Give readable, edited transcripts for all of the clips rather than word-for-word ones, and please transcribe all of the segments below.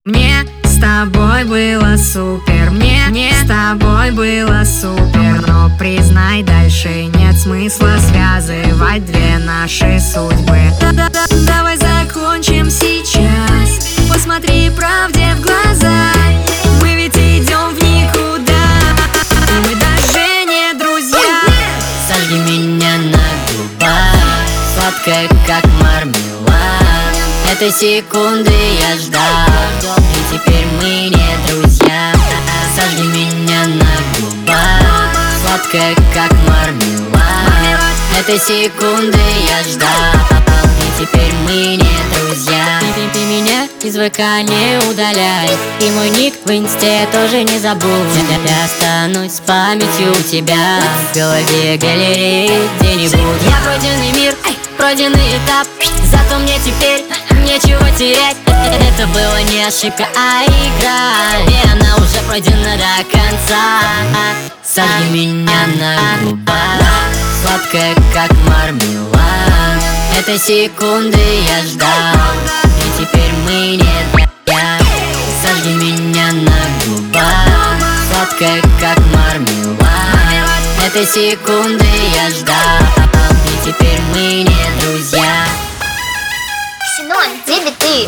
Мне с тобой было супер, мне с тобой было супер. Но признай, дальше нет смысла связывать две наши судьбы. Давай закончим сейчас, посмотри правде в глаза. Мы ведь идем в никуда, и мы даже не друзья. Сожги меня на губах, сладкая как мармелад. Этой секунды я ждал, и теперь мы не друзья. Сожги меня на губах, сладкая как мармелад. Этой секунды я ждал, и теперь мы не друзья. Ты меня из ВК не удаляй, и мой ник в инсте тоже не забудь. Я останусь с памятью у тебя в голове галереи где-нибудь. Я пройденный мир, пройденный этап, зато мне теперь нечего терять. Это была не ошибка, а игра, и она уже пройдена до конца. Сожги меня на губах, сладкая как мармелад. Этой секунды я ждал, и теперь мы не друзья. Сожги меня на губах, сладкая как мармелад. Этой секунды я ждал, и теперь мы не друзья. Ксенон, где биты?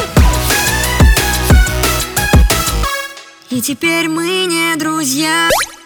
И теперь мы не друзья.